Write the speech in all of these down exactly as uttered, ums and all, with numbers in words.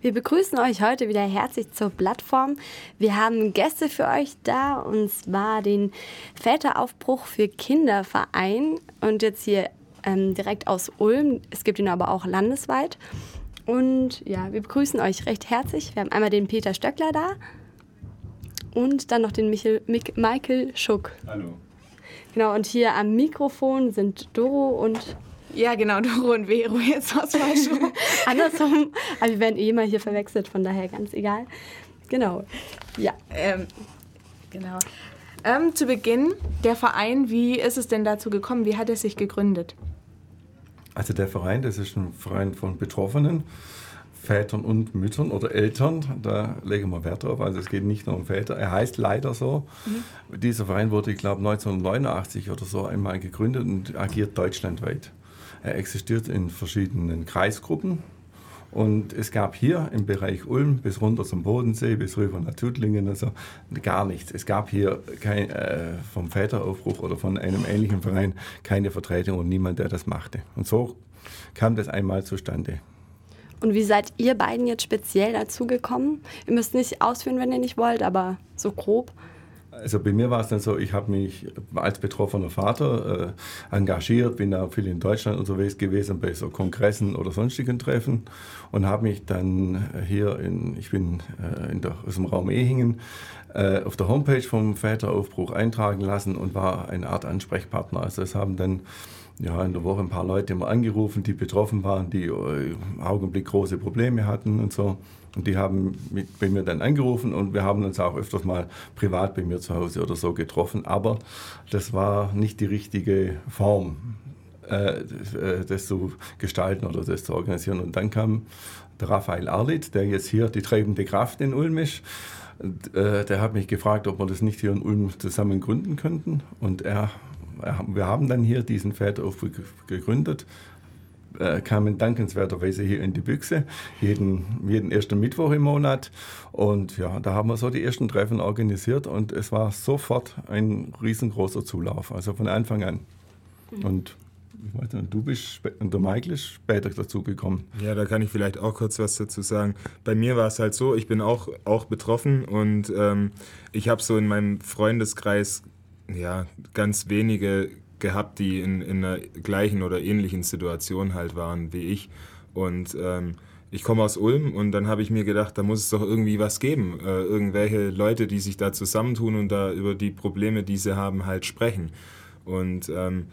Wir begrüßen euch heute wieder herzlich zur Plattform. Wir haben Gäste für euch da, und zwar den Väteraufbruch für Kinderverein und jetzt hier ähm, direkt aus Ulm. Es gibt ihn aber auch landesweit. Und ja, wir begrüßen euch recht herzlich. Wir haben einmal den Peter Stöckler da und dann noch den Michael, Mik- Michael Schuck. Hallo. Genau, und hier am Mikrofon sind Doro und... Ja, genau, Doro und Vero, jetzt was falsch. Andersrum, aber wir werden eh mal hier verwechselt, von daher ganz egal. Genau, ja. Ähm, genau. Ähm, zu Beginn, der Verein, wie ist es denn dazu gekommen? Wie hat er sich gegründet? Also der Verein, das ist ein Verein von Betroffenen, Vätern und Müttern oder Eltern. Da legen wir Wert drauf, also es geht nicht nur um Väter. Er heißt leider so. Mhm. Dieser Verein wurde, ich glaube, neunzehnhundertneunundachtzig oder so einmal gegründet und agiert deutschlandweit. Er existiert in verschiedenen Kreisgruppen und es gab hier im Bereich Ulm bis runter zum Bodensee, bis rüber nach Tuttlingen, also gar nichts. Es gab hier kein, äh, vom Väteraufbruch oder von einem ähnlichen Verein keine Vertretung und niemand, der das machte. Und so kam das einmal zustande. Und wie seid ihr beiden jetzt speziell dazu gekommen? Ihr müsst nicht ausführen, wenn ihr nicht wollt, aber so grob. Also bei mir war es dann so, ich habe mich als betroffener Vater äh, engagiert, bin da viel in Deutschland unterwegs gewesen bei so Kongressen oder sonstigen Treffen und habe mich dann hier, in, ich bin äh, in der, aus dem Raum Ehingen, äh, auf der Homepage vom Väteraufbruch eintragen lassen und war eine Art Ansprechpartner. Also es haben dann ja, in der Woche ein paar Leute immer angerufen, die betroffen waren, die äh, im Augenblick große Probleme hatten und so. Und die haben mit, bei mir dann angerufen und wir haben uns auch öfters mal privat bei mir zu Hause oder so getroffen. Aber das war nicht die richtige Form, äh, das zu gestalten oder das zu organisieren. Und dann kam der Raphael Arlitt, der jetzt hier die treibende Kraft in Ulm ist. Und, äh, der hat mich gefragt, ob wir das nicht hier in Ulm zusammen gründen könnten. Und er, er, wir haben dann hier diesen Väteraufbruch gegründet. Äh, kamen dankenswerterweise hier in die Büchse, jeden, jeden ersten Mittwoch im Monat. Und ja, da haben wir so die ersten Treffen organisiert und es war sofort ein riesengroßer Zulauf, also von Anfang an. Mhm. Und ich weiß nicht, du bist und der Michael ist später dazu gekommen. Ja, da kann ich vielleicht auch kurz was dazu sagen. Bei mir war es halt so, ich bin auch, auch betroffen und ähm, ich habe so in meinem Freundeskreis ja, ganz wenige gehabt, die in, in einer gleichen oder ähnlichen Situation halt waren wie ich. Und ähm, ich komme aus Ulm und dann habe ich mir gedacht, da muss es doch irgendwie was geben. Äh, irgendwelche Leute, die sich da zusammentun und da über die Probleme, die sie haben, halt sprechen. Und ähm,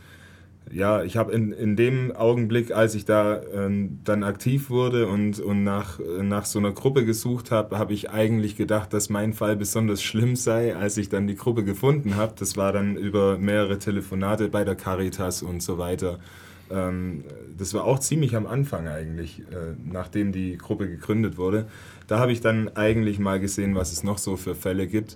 ja, ich habe in, in dem Augenblick, als ich da ähm, dann aktiv wurde und, und nach, nach so einer Gruppe gesucht habe, habe ich eigentlich gedacht, dass mein Fall besonders schlimm sei, als ich dann die Gruppe gefunden habe. Das war dann über mehrere Telefonate bei der Caritas und so weiter. Ähm, das war auch ziemlich am Anfang eigentlich, äh, nachdem die Gruppe gegründet wurde. Da habe ich dann eigentlich mal gesehen, was es noch so für Fälle gibt.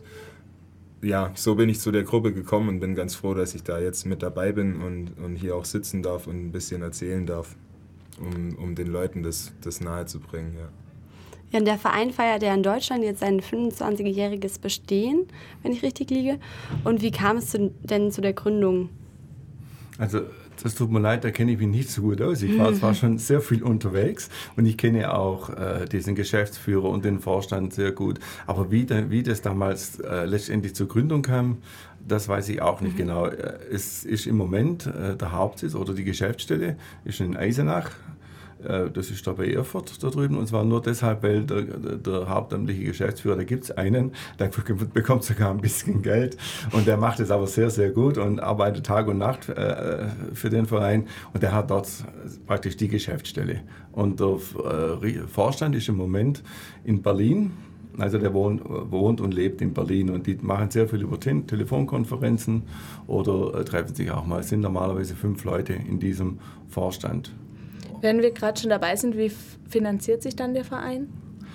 Ja, so bin ich zu der Gruppe gekommen und bin ganz froh, dass ich da jetzt mit dabei bin und, und hier auch sitzen darf und ein bisschen erzählen darf, um, um den Leuten das, das nahezubringen. Ja. Ja, und der Verein feiert ja in Deutschland jetzt sein fünfundzwanzigjähriges Bestehen, wenn ich richtig liege. Und wie kam es zu, denn zu der Gründung? Also das tut mir leid, da kenne ich mich nicht so gut aus. Ich war zwar schon sehr viel unterwegs und ich kenne auch äh, diesen Geschäftsführer und den Vorstand sehr gut. Aber wie, da, wie das damals äh, letztendlich zur Gründung kam, das weiß ich auch nicht mhm. genau. Es ist im Moment äh, der Hauptsitz oder die Geschäftsstelle ist in Eisenach. Das ist da bei Erfurt da drüben und zwar nur deshalb, weil der, der hauptamtliche Geschäftsführer, da gibt es einen, der bekommt sogar ein bisschen Geld und der macht es aber sehr, sehr gut und arbeitet Tag und Nacht äh, für den Verein und der hat dort praktisch die Geschäftsstelle. Und der äh, Vorstand ist im Moment in Berlin, also der wohnt, wohnt und lebt in Berlin und die machen sehr viel über Te- Telefonkonferenzen oder äh, treffen sich auch mal. Es sind normalerweise fünf Leute in diesem Vorstand. Wenn wir gerade schon dabei sind, wie finanziert sich dann der Verein?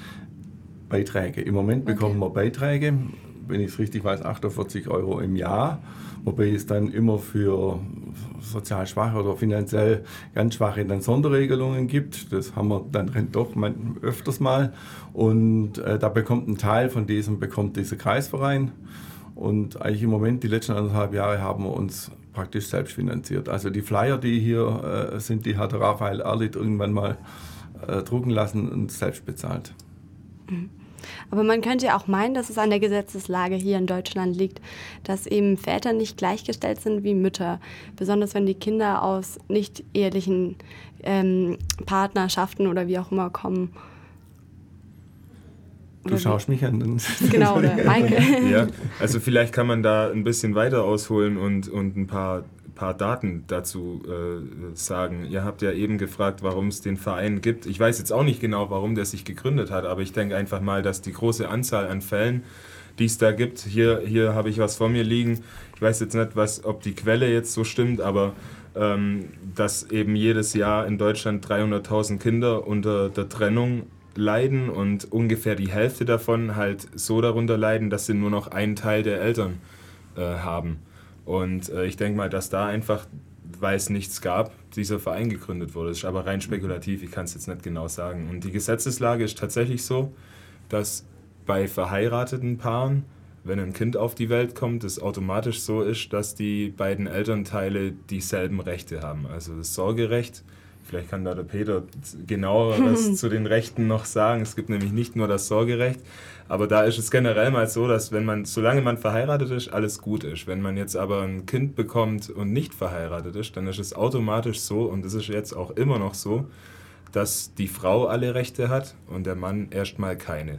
Beiträge. Im Moment bekommen okay. wir Beiträge, wenn ich es richtig weiß, achtundvierzig Euro im Jahr, wobei es dann immer für sozial Schwache oder finanziell ganz Schwache dann Sonderregelungen gibt. Das haben wir dann doch öfters mal. Und äh, da bekommt ein Teil von diesem bekommt dieser Kreisverein. Und eigentlich im Moment, die letzten anderthalb Jahre, haben wir uns praktisch selbst finanziert. Also die Flyer, die hier äh, sind, die hat Raphael Arlitt irgendwann mal äh, drucken lassen und selbst bezahlt. Aber man könnte ja auch meinen, dass es an der Gesetzeslage hier in Deutschland liegt, dass eben Väter nicht gleichgestellt sind wie Mütter, besonders wenn die Kinder aus nicht ehelichen ähm, Partnerschaften oder wie auch immer kommen. Du schaust mich an. Genau, oder Maike. Ja, also vielleicht kann man da ein bisschen weiter ausholen und, und ein paar, paar Daten dazu äh, sagen. Ihr habt ja eben gefragt, warum es den Verein gibt. Ich weiß jetzt auch nicht genau, warum der sich gegründet hat, aber ich denke einfach mal, dass die große Anzahl an Fällen, die es da gibt, hier, hier habe ich was vor mir liegen. Ich weiß jetzt nicht, was, ob die Quelle jetzt so stimmt, aber ähm, dass eben jedes Jahr in Deutschland dreihunderttausend Kinder unter der Trennung leiden und ungefähr die Hälfte davon halt so darunter leiden, dass sie nur noch einen Teil der Eltern äh, haben. Und äh, ich denke mal, dass da einfach, weil es nichts gab, dieser Verein gegründet wurde. Das ist aber rein spekulativ, ich kann es jetzt nicht genau sagen. Und die Gesetzeslage ist tatsächlich so, dass bei verheirateten Paaren, wenn ein Kind auf die Welt kommt, es automatisch so ist, dass die beiden Elternteile dieselben Rechte haben. Also das Sorgerecht. Vielleicht kann da der Peter genauer was zu den Rechten noch sagen. Es gibt nämlich nicht nur das Sorgerecht, aber da ist es generell mal so, dass wenn man, solange man verheiratet ist, alles gut ist. Wenn man jetzt aber ein Kind bekommt und nicht verheiratet ist, dann ist es automatisch so, und das ist jetzt auch immer noch so, dass die Frau alle Rechte hat und der Mann erstmal keine.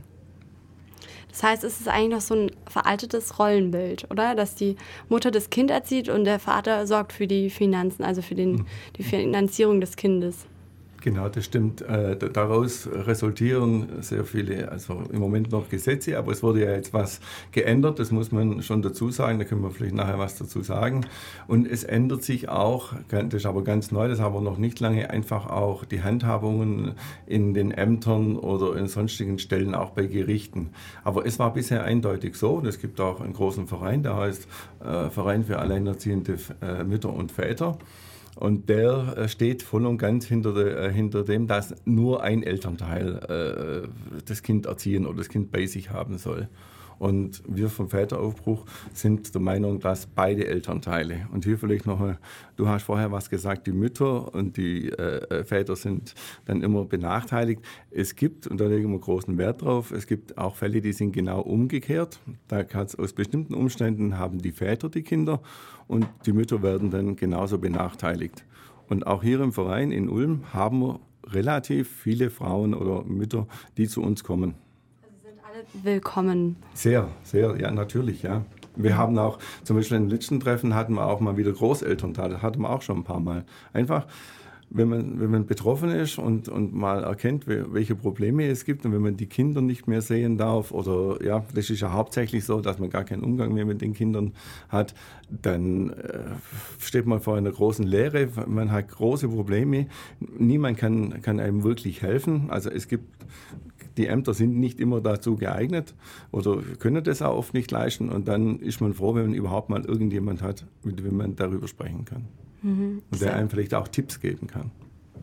Das heißt, es ist eigentlich noch so ein veraltetes Rollenbild, oder? Dass die Mutter das Kind erzieht und der Vater sorgt für die Finanzen, also für den, die Finanzierung des Kindes. Genau, das stimmt. Äh, daraus resultieren sehr viele, also im Moment noch Gesetze, aber es wurde ja jetzt was geändert, das muss man schon dazu sagen, da können wir vielleicht nachher was dazu sagen. Und es ändert sich auch, das ist aber ganz neu, das haben wir noch nicht lange, einfach auch die Handhabungen in den Ämtern oder in sonstigen Stellen, auch bei Gerichten. Aber es war bisher eindeutig so, und es gibt auch einen großen Verein, der heißt äh, Verein für alleinerziehende äh, Mütter und Väter. Und der steht voll und ganz hinter, de, hinter dem, dass nur ein Elternteil äh, das Kind erziehen oder das Kind bei sich haben soll. Und wir vom Väteraufbruch sind der Meinung, dass beide Elternteile, und hier vielleicht noch, du hast vorher was gesagt, die Mütter und die äh, Väter sind dann immer benachteiligt. Es gibt, und da legen wir großen Wert drauf, es gibt auch Fälle, die sind genau umgekehrt. Da kann's, aus bestimmten Umständen haben die Väter die Kinder und die Mütter werden dann genauso benachteiligt. Und auch hier im Verein in Ulm haben wir relativ viele Frauen oder Mütter, die zu uns kommen. Willkommen. Sehr, sehr, ja, natürlich, ja. Wir haben auch, zum Beispiel im letzten Treffen hatten wir auch mal wieder Großelternteile, das hatten wir auch schon ein paar Mal. Einfach, wenn man, wenn man betroffen ist und, und mal erkennt, welche Probleme es gibt und wenn man die Kinder nicht mehr sehen darf oder, ja, das ist ja hauptsächlich so, dass man gar keinen Umgang mehr mit den Kindern hat, dann äh, steht man vor einer großen Leere, man hat große Probleme, niemand kann, kann einem wirklich helfen, also es gibt die Ämter sind nicht immer dazu geeignet oder können das auch oft nicht leisten. Und dann ist man froh, wenn man überhaupt mal irgendjemand hat, mit dem man darüber sprechen kann. Mhm. Und der einem vielleicht auch Tipps geben kann.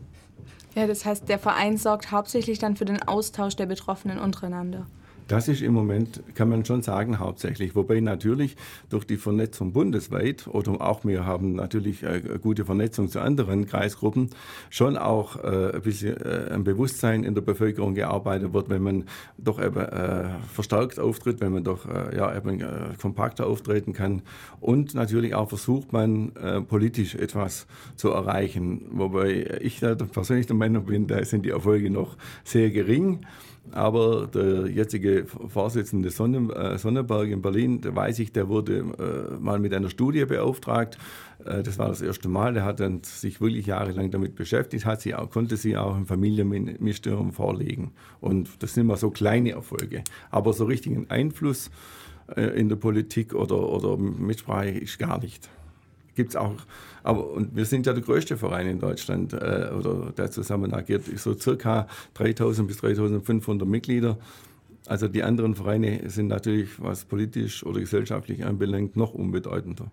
Ja, das heißt, der Verein sorgt hauptsächlich dann für den Austausch der Betroffenen untereinander. Das ist im Moment, kann man schon sagen, hauptsächlich. Wobei natürlich durch die Vernetzung bundesweit, oder auch wir haben natürlich eine gute Vernetzung zu anderen Kreisgruppen, schon auch äh, ein bisschen äh, ein Bewusstsein in der Bevölkerung gearbeitet wird, wenn man doch eben äh, verstärkt auftritt, wenn man doch äh, ja, eben, äh, kompakter auftreten kann. Und natürlich auch versucht man, äh, politisch etwas zu erreichen. Wobei ich da persönlich der Meinung bin, da sind die Erfolge noch sehr gering. Aber der jetzige Vorsitzende Sonnenberg in Berlin, der weiß ich, der wurde äh, mal mit einer Studie beauftragt. Äh, das war das erste Mal. Der hat dann sich wirklich jahrelang damit beschäftigt, hat sie auch, konnte sie auch im Familienministerium vorlegen. Und das sind mal so kleine Erfolge. Aber so richtigen Einfluss äh, in der Politik oder, oder Mitsprache ist gar nicht. Gibt's auch, aber und wir sind ja der größte Verein in Deutschland, äh, oder der zusammen agiert, so circa dreitausend bis dreitausendfünfhundert Mitglieder. Also die anderen Vereine sind natürlich, was politisch oder gesellschaftlich anbelangt, noch unbedeutender.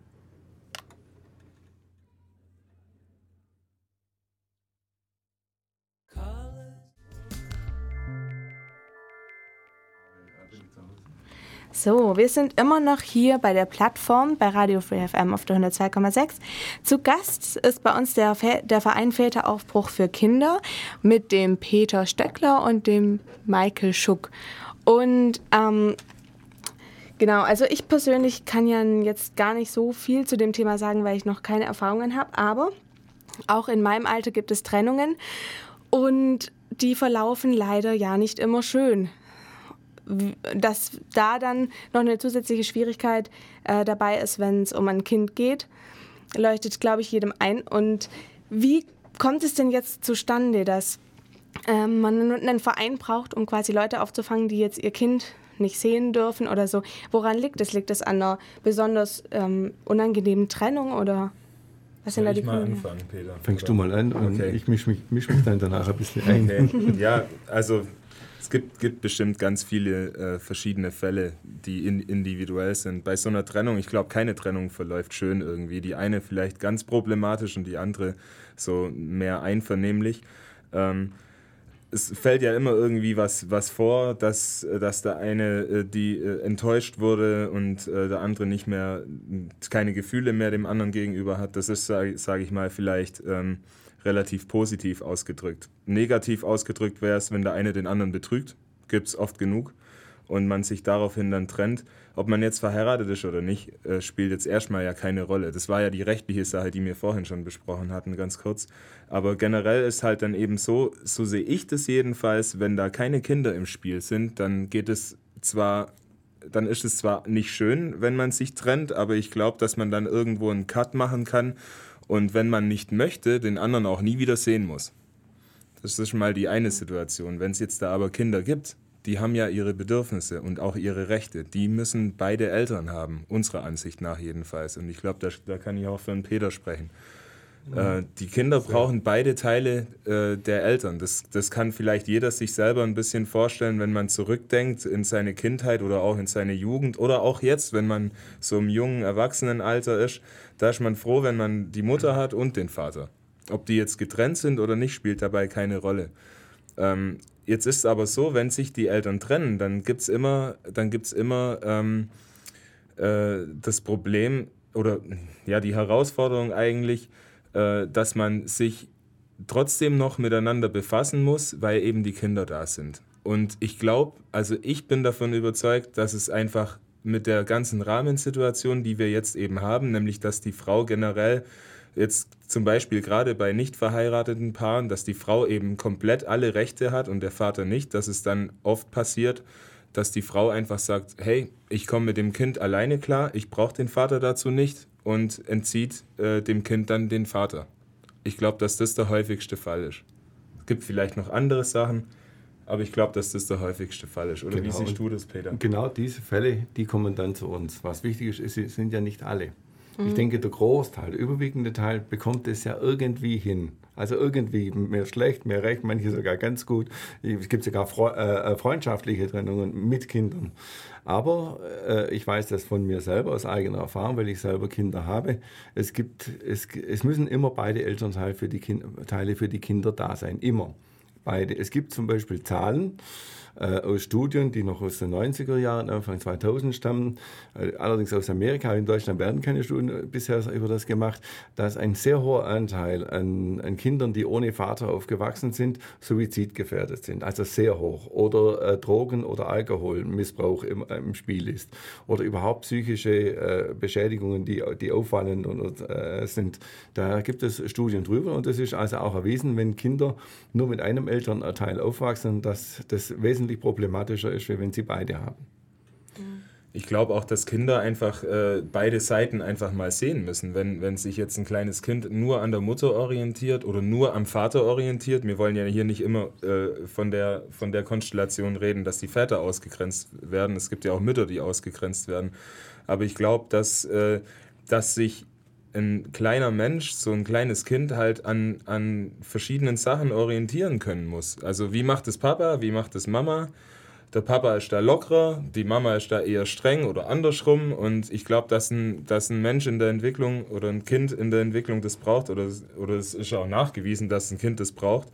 So, wir sind immer noch hier bei der Plattform bei Radio Free F M auf der hundertzwei Komma sechs. Zu Gast ist bei uns der, der Verein Väteraufbruch für Kinder mit dem Peter Stöckler und dem Michael Schuck. Und ähm, genau, also ich persönlich kann ja jetzt gar nicht so viel zu dem Thema sagen, weil ich noch keine Erfahrungen habe, aber auch in meinem Alter gibt es Trennungen und die verlaufen leider ja nicht immer schön. Dass da dann noch eine zusätzliche Schwierigkeit äh, dabei ist, wenn es um ein Kind geht, leuchtet, glaube ich, jedem ein. Und wie kommt es denn jetzt zustande, dass äh, man einen Verein braucht, um quasi Leute aufzufangen, die jetzt ihr Kind nicht sehen dürfen oder so? Woran liegt es? Liegt es an einer besonders ähm, unangenehmen Trennung oder was sind da die Gründe? Ich mal anfangen, Peter? Fängst oder? du mal an und okay. ich mische mich, misch mich dann danach ein bisschen ein. Okay. Ja, also es gibt, gibt bestimmt ganz viele äh, verschiedene Fälle, die in, individuell sind. Bei so einer Trennung, ich glaube, keine Trennung verläuft schön irgendwie. Die eine vielleicht ganz problematisch und die andere so mehr einvernehmlich. Ähm, es fällt ja immer irgendwie was, was vor, dass, dass der eine äh, die äh, enttäuscht wurde und äh, der andere nicht mehr, keine Gefühle mehr dem anderen gegenüber hat. Das ist, sage sag ich mal, vielleicht ähm, relativ positiv ausgedrückt. Negativ ausgedrückt wäre es, wenn der eine den anderen betrügt, gibt es oft genug, und man sich daraufhin dann trennt. Ob man jetzt verheiratet ist oder nicht, äh, spielt jetzt erstmal ja keine Rolle. Das war ja die rechtliche Sache, die wir vorhin schon besprochen hatten, ganz kurz. Aber generell ist halt dann eben so, so sehe ich das jedenfalls, wenn da keine Kinder im Spiel sind, dann geht es zwar, dann ist es zwar nicht schön, wenn man sich trennt, aber ich glaube, dass man dann irgendwo einen Cut machen kann und wenn man nicht möchte, den anderen auch nie wieder sehen muss. Das ist schon mal die eine Situation. Wenn es jetzt da aber Kinder gibt, die haben ja ihre Bedürfnisse und auch ihre Rechte. Die müssen beide Eltern haben, unserer Ansicht nach jedenfalls. Und ich glaube, da, da kann ich auch für den Peter sprechen. Ja. Äh, die Kinder brauchen beide Teile äh, der Eltern. Das, das kann vielleicht jeder sich selber ein bisschen vorstellen, wenn man zurückdenkt in seine Kindheit oder auch in seine Jugend oder auch jetzt, wenn man so im jungen Erwachsenenalter ist. Da ist man froh, wenn man die Mutter hat und den Vater. Ob die jetzt getrennt sind oder nicht, spielt dabei keine Rolle. Ähm, Jetzt ist es aber so, wenn sich die Eltern trennen, dann gibt es immer, dann gibt's immer ähm, äh, das Problem oder ja die Herausforderung eigentlich, äh, dass man sich trotzdem noch miteinander befassen muss, weil eben die Kinder da sind. Und ich glaube, also ich bin davon überzeugt, dass es einfach mit der ganzen Rahmensituation, die wir jetzt eben haben, nämlich dass die Frau generell jetzt zum Beispiel gerade bei nicht verheirateten Paaren, dass die Frau eben komplett alle Rechte hat und der Vater nicht, dass es dann oft passiert, dass die Frau einfach sagt, hey, ich komme mit dem Kind alleine klar, ich brauche den Vater dazu nicht und entzieht äh, dem Kind dann den Vater. Ich glaube, dass das der häufigste Fall ist. Es gibt vielleicht noch andere Sachen, aber ich glaube, dass das der häufigste Fall ist. Oder genau. Wie siehst du das, Peter? Genau diese Fälle, die kommen dann zu uns. Was wichtig ist, ist sie sind ja nicht alle. Ich denke, der Großteil, der überwiegende Teil bekommt es ja irgendwie hin. Also irgendwie, mehr schlecht, mehr recht, manche sogar ganz gut. Es gibt sogar freundschaftliche Trennungen mit Kindern. Aber äh, ich weiß das von mir selber aus eigener Erfahrung, weil ich selber Kinder habe. Es, gibt, es, es müssen immer beide Elternteile für die Kinder, Teile für die Kinder da sein, immer. Beide. Es gibt zum Beispiel Zahlen äh, aus Studien, die noch aus den neunziger Jahren, Anfang zweitausend stammen, äh, allerdings aus Amerika. In Deutschland werden keine Studien bisher über das gemacht, dass ein sehr hoher Anteil an, an Kindern, die ohne Vater aufgewachsen sind, suizidgefährdet sind. Also sehr hoch. Oder äh, Drogen- oder Alkoholmissbrauch im, im Spiel ist. Oder überhaupt psychische äh, Beschädigungen, die, die auffallend und, äh, sind. Da gibt es Studien drüber und es ist also auch erwiesen, wenn Kinder nur mit einem Elternteil aufwachsen, dass das wesentlich problematischer ist, wie wenn sie beide haben. Ich glaube auch, dass Kinder einfach äh, beide Seiten einfach mal sehen müssen. Wenn, wenn sich jetzt ein kleines Kind nur an der Mutter orientiert oder nur am Vater orientiert, wir wollen ja hier nicht immer äh, von der, von der Konstellation reden, dass die Väter ausgegrenzt werden. Es gibt ja auch Mütter, die ausgegrenzt werden. Aber ich glaube, dass, äh, dass sich ein kleiner Mensch, so ein kleines Kind halt an, an verschiedenen Sachen orientieren können muss. Also wie macht es Papa, wie macht es Mama? Der Papa ist da lockerer, die Mama ist da eher streng oder andersrum. Und ich glaube, dass ein, dass ein Mensch in der Entwicklung oder ein Kind in der Entwicklung das braucht, oder, oder es ist auch nachgewiesen, dass ein Kind das braucht,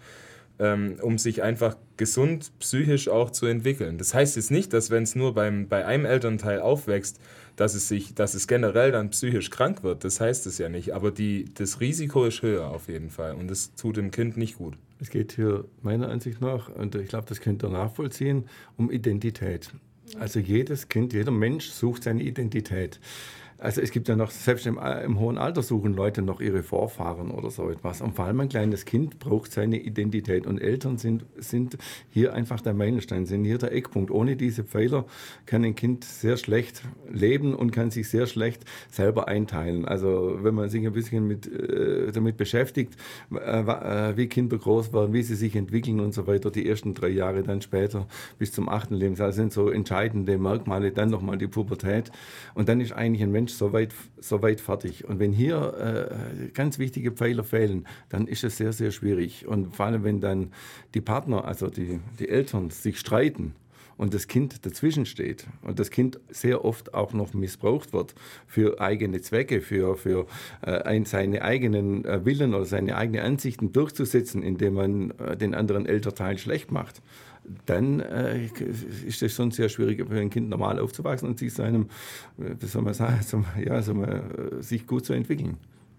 ähm, um sich einfach gesund psychisch auch zu entwickeln. Das heißt jetzt nicht, dass wenn es nur beim, bei einem Elternteil aufwächst, dass es, sich, dass es generell dann psychisch krank wird. Das heißt es ja nicht. Aber die, das Risiko ist höher auf jeden Fall und das tut dem Kind nicht gut. Es geht hier meiner Ansicht nach, und ich glaube, das könnt ihr nachvollziehen, um Identität. Also jedes Kind, jeder Mensch sucht seine Identität. Also es gibt ja noch, selbst im, im hohen Alter suchen Leute noch ihre Vorfahren oder so etwas. Und vor allem ein kleines Kind braucht seine Identität. Und Eltern sind, sind hier einfach der Meilenstein, sind hier der Eckpunkt. Ohne diese Pfeiler kann ein Kind sehr schlecht leben und kann sich sehr schlecht selber einteilen. Also wenn man sich ein bisschen mit, äh, damit beschäftigt, äh, wie Kinder groß werden, wie sie sich entwickeln und so weiter, die ersten drei Jahre, dann später bis zum achten Lebensjahr, das sind so entscheidende Merkmale, dann nochmal die Pubertät. Und dann ist eigentlich ein Mensch so weit, so weit fertig. Und wenn hier äh, ganz wichtige Pfeiler fehlen, dann ist es sehr, sehr schwierig. Und vor allem, wenn dann die Partner, also die, die Eltern, sich streiten und das Kind dazwischen steht und das Kind sehr oft auch noch missbraucht wird für eigene Zwecke, für, für äh, ein, seine eigenen äh, Willen oder seine eigenen Ansichten durchzusetzen, indem man äh, den anderen Elternteil schlecht macht, dann äh, ist es schon sehr schwierig für ein Kind normal aufzuwachsen und sich seinem, wie soll man sagen, zum, ja, so mal, sich gut zu entwickeln.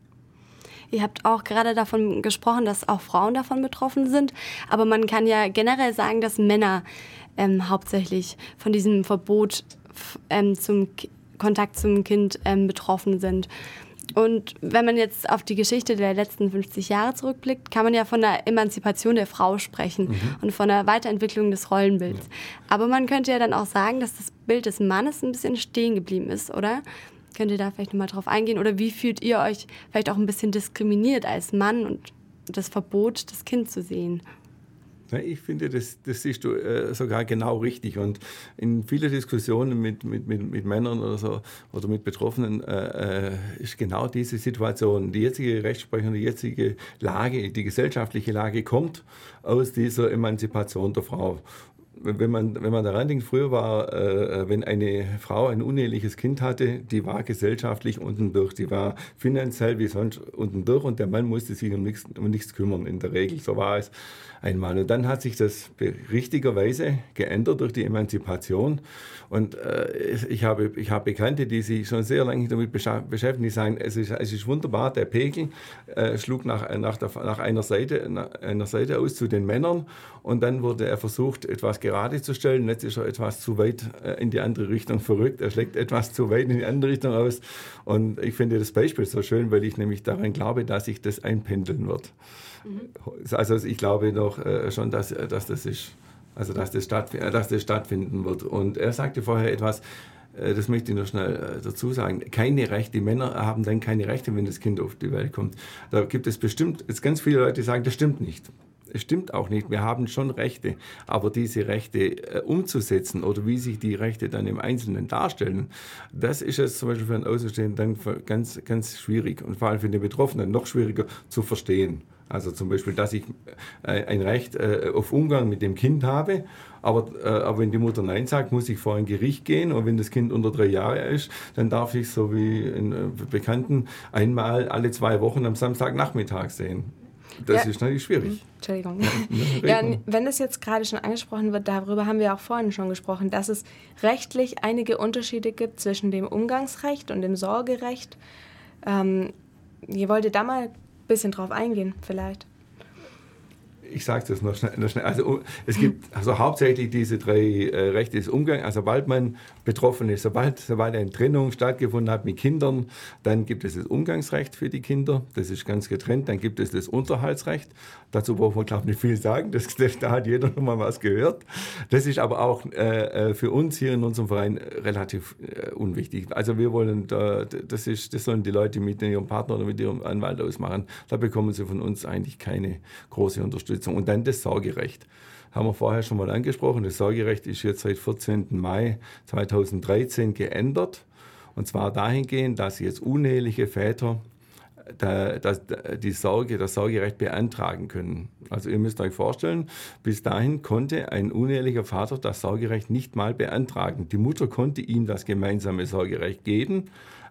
Ihr habt auch gerade davon gesprochen, dass auch Frauen davon betroffen sind, aber man kann ja generell sagen, dass Männer ähm, hauptsächlich von diesem Verbot ähm, zum K- Kontakt zum Kind ähm, betroffen sind. Und wenn man jetzt auf die Geschichte der letzten fünfzig Jahre zurückblickt, kann man ja von der Emanzipation der Frau sprechen mhm. und von der Weiterentwicklung des Rollenbilds. Ja. Aber man könnte ja dann auch sagen, dass das Bild des Mannes ein bisschen stehen geblieben ist, oder? Könnt ihr da vielleicht nochmal drauf eingehen? Oder wie fühlt ihr euch vielleicht auch ein bisschen diskriminiert als Mann und das Verbot, das Kind zu sehen? Ich finde, das, das siehst du äh, sogar genau richtig. Und in vielen Diskussionen mit, mit, mit, mit Männern oder so oder mit Betroffenen äh, ist genau diese Situation. Die jetzige Rechtsprechung, die jetzige Lage, die gesellschaftliche Lage kommt aus dieser Emanzipation der Frau. Wenn man, wenn man daran denkt, früher war, äh, wenn eine Frau ein uneheliches Kind hatte, die war gesellschaftlich unten durch, die war finanziell wie sonst unten durch und der Mann musste sich um nichts, um nichts kümmern, in der Regel, so war es einmal. Und dann hat sich das richtigerweise geändert durch die Emanzipation und äh, ich, habe, ich habe Bekannte, die sich schon sehr lange damit beschäftigen, die sagen, es ist, es ist wunderbar, der Pegel äh, schlug nach, nach, der, nach, einer Seite, nach einer Seite aus zu den Männern und dann wurde er versucht, etwas gerade zu stellen. Jetzt ist er etwas zu weit in die andere Richtung verrückt. Er schlägt etwas zu weit in die andere Richtung aus. Und ich finde das Beispiel so schön, weil ich nämlich daran glaube, dass sich das einpendeln wird. Mhm. Also ich glaube noch schon, dass, dass, das, ist, also dass, das, stattfinden, dass das stattfinden wird. Und er sagte vorher etwas, das möchte ich noch schnell dazu sagen, keine Rechte. Die Männer haben dann keine Rechte, wenn das Kind auf die Welt kommt. Da gibt es bestimmt jetzt ganz viele Leute, die sagen, das stimmt nicht. Es stimmt auch nicht, wir haben schon Rechte, aber diese Rechte äh, umzusetzen oder wie sich die Rechte dann im Einzelnen darstellen, das ist es zum Beispiel für einen Außenstehenden dann ganz, ganz schwierig und vor allem für den Betroffenen noch schwieriger zu verstehen. Also zum Beispiel, dass ich äh, ein Recht äh, auf Umgang mit dem Kind habe, aber, äh, aber wenn die Mutter Nein sagt, muss ich vor ein Gericht gehen und wenn das Kind unter drei Jahre ist, dann darf ich so wie in äh, Bekannten einmal alle zwei Wochen am Samstagnachmittag sehen. Das ja. ist natürlich schwierig. Entschuldigung. Ja, wenn das jetzt gerade schon angesprochen wird, darüber haben wir auch vorhin schon gesprochen, dass es rechtlich einige Unterschiede gibt zwischen dem Umgangsrecht und dem Sorgerecht. Ähm, ihr wolltet da mal ein bisschen drauf eingehen, vielleicht? Ich sage das noch schnell, noch schnell. Also es gibt also hauptsächlich diese drei äh, Rechte des Umgangs. Also sobald man betroffen ist, sobald, sobald eine Trennung stattgefunden hat mit Kindern, dann gibt es das Umgangsrecht für die Kinder. Das ist ganz getrennt. Dann gibt es das Unterhaltsrecht. Dazu braucht man, glaube ich, nicht viel sagen. Das, das, da hat jeder noch mal was gehört. Das ist aber auch äh, für uns hier in unserem Verein relativ äh, unwichtig. Also wir wollen, da, das, ist, das sollen die Leute mit ihrem Partner oder mit ihrem Anwalt ausmachen. Da bekommen sie von uns eigentlich keine große Unterstützung. Und dann das Sorgerecht. Haben wir vorher schon mal angesprochen. Das Sorgerecht ist jetzt seit vierzehnten Mai zweitausenddreizehn geändert. Und zwar dahingehend, dass jetzt uneheliche Väter da, das, die Sorge, das Sorgerecht beantragen können. Also ihr müsst euch vorstellen, bis dahin konnte ein unehelicher Vater das Sorgerecht nicht mal beantragen. Die Mutter konnte ihm das gemeinsame Sorgerecht geben,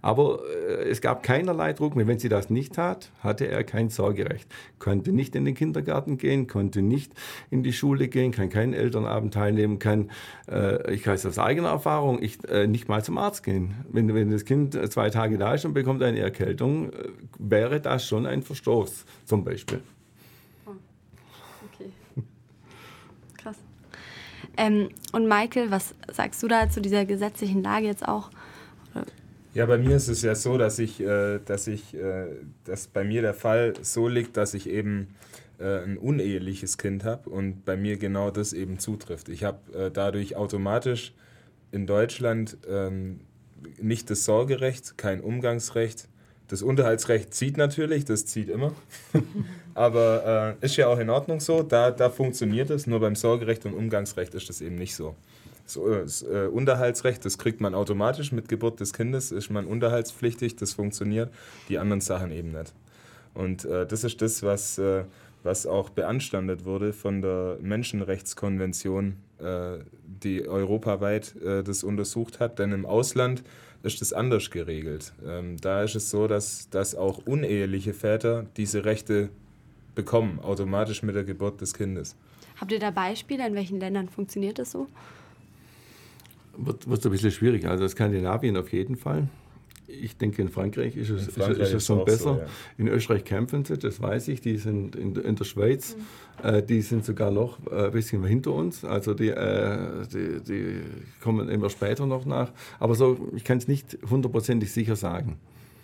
Aber äh, es gab keinerlei Druck mehr. Wenn sie das nicht tat, hatte er kein Sorgerecht. Konnte nicht in den Kindergarten gehen, konnte nicht in die Schule gehen, kann keinen Elternabend teilnehmen, kann, äh, ich weiß aus eigener Erfahrung, ich, äh, nicht mal zum Arzt gehen. Wenn, wenn das Kind zwei Tage da ist und bekommt eine Erkältung, äh, wäre das schon ein Verstoß, zum Beispiel. Oh. Okay. Krass. Ähm, und Michael, was sagst du da zu dieser gesetzlichen Lage jetzt auch? Oder? Ja, bei mir ist es ja so, dass ich, äh, dass ich, äh, dass bei mir der Fall so liegt, dass ich eben äh, ein uneheliches Kind habe und bei mir genau das eben zutrifft. Ich habe äh, dadurch automatisch in Deutschland ähm, nicht das Sorgerecht, kein Umgangsrecht. Das Unterhaltsrecht zieht natürlich, das zieht immer. Aber äh, ist ja auch in Ordnung so, da, da funktioniert es. Nur beim Sorgerecht und Umgangsrecht ist das eben nicht so. So, das äh, Unterhaltsrecht, das kriegt man automatisch mit Geburt des Kindes, ist man unterhaltspflichtig, das funktioniert, die anderen Sachen eben nicht. Und äh, das ist das, was, äh, was auch beanstandet wurde von der Menschenrechtskonvention, äh, die europaweit äh, das untersucht hat. Denn im Ausland ist das anders geregelt. Ähm, da ist es so, dass, dass auch uneheliche Väter diese Rechte bekommen, automatisch mit der Geburt des Kindes. Habt ihr da Beispiele, in welchen Ländern funktioniert das so? Wird, wird ein bisschen schwierig. Also Skandinavien auf jeden Fall. Ich denke, in Frankreich ist es, in Frankreich ist, ist es schon besser. So, ja. In Österreich kämpfen sie, das weiß ich. Die sind in, in der Schweiz, mhm. äh, die sind sogar noch ein bisschen hinter uns. Also die, äh, die, die kommen immer später noch nach. Aber so, ich kann es nicht hundertprozentig sicher sagen.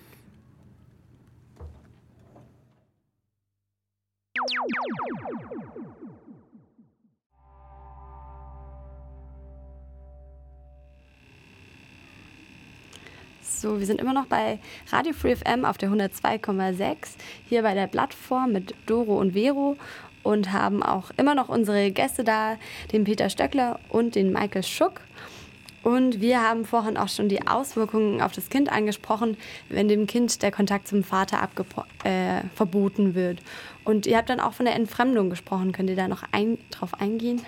So, wir sind immer noch bei Radio Free F M auf der hundertzwei Komma sechs, hier bei der Plattform mit Doro und Vero und haben auch immer noch unsere Gäste da, den Peter Stöckler und den Michael Schuck. Und wir haben vorhin auch schon die Auswirkungen auf das Kind angesprochen, wenn dem Kind der Kontakt zum Vater abgepro- äh, verboten wird. Und ihr habt dann auch von der Entfremdung gesprochen. Könnt ihr da noch ein, drauf eingehen?